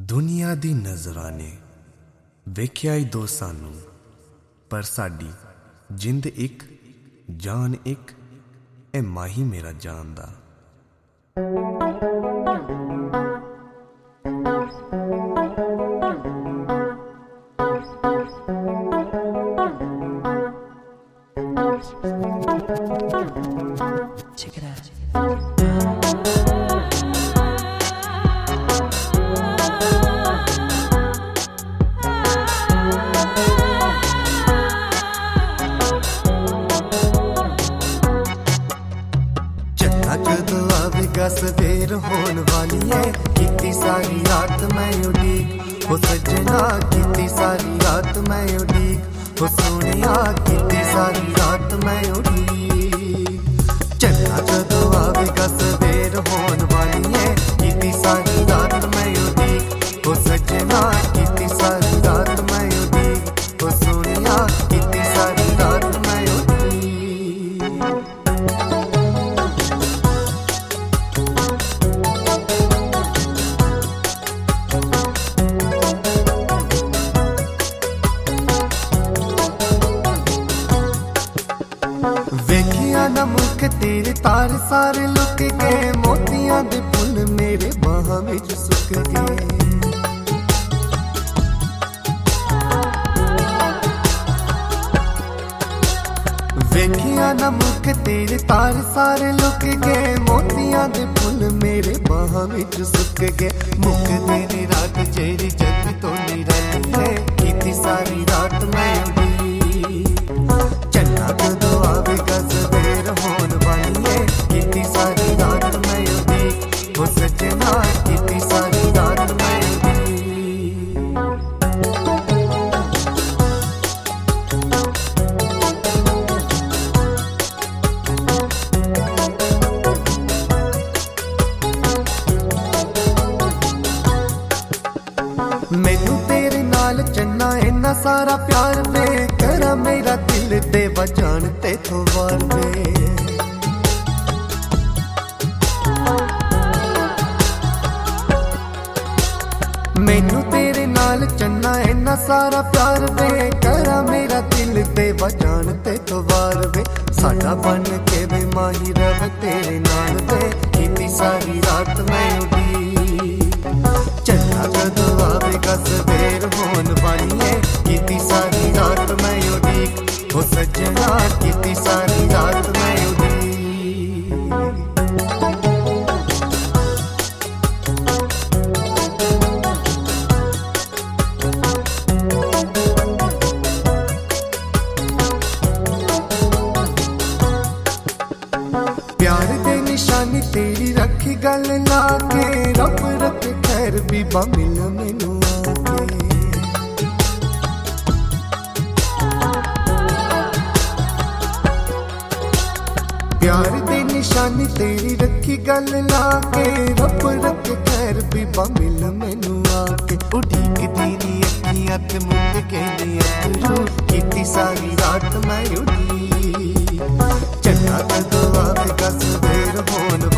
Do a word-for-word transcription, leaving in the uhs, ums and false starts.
दुनिया दी नजरां ने वेख्या ही दो सानू, पर साडी जिंद एक जान एक, ए माही मेरा जान दा। Check it out. जदों आवेगा सवेर होन वाली है, कितनी सारी रात मैं उड़ीक, हो सजना कितनी सारी रात मैं उड़ीक, हो सोनिया कितनी सारी रात मैं उड़ीक। चन्ना जदों आवेगा सवेर होन वाली है, कितनी सारी रात मैं उड़ीक, हो सजना कितनी सारी रात मैं उड़ीक, हो सोनिया कितनी सारी रात मैं उड़ीक। वेखिया ना मुख तेरे तार सारे लुक गए, मोतियां दे फुल मेरे बाहां विच सुक गए। वेखिया ना मुख तेरे तार सारे लुक गए, मोतियां दे फुल मेरे बाहां विच सुक गए। मुख तेरी रात जेरी जग तो नहीं रहती है, कितनी सारी रात मैं उड़ी। चन्ना जदों आवेगा सवेर होन वाली है, कितनी सारी रात मैं उड़ी, हो सजना कितनी सारी रात मैं उड़ी। मैनू तेरे नाल चन्ना इन्ना सारा प्यार वे, करा मेरा दिल दे बजान ते तो वार वे। मैनू तेरे नाल चन्ना इन्ना सारा प्यार वे, करा मेरा दिल दे बजान ते तो वार वे। साडा बन के वे माही रव तेरे नाल वे, कितनी सारी रात मैं उड़ी। चन्ना जदों आवेगा सवेर होन वाली है, कितनी सारी रात मैं उड़ीक, हो सजना कितनी सारी रात मैं उड़ीक। प्यार दे निशानी तेरी रखी गल ला के, रब रख खैर बीबा मिल मैनू आके। प्यार दे निशानी तेरी रखी गल ला के, रब रख खैर बीबा मिल मैनू आके। उड़ीक तेरी अखियां ते मुंड कहनी अखरू, कितनी सारी रात मैं उड़ी। चन्ना जदों आवेगा सवेर होन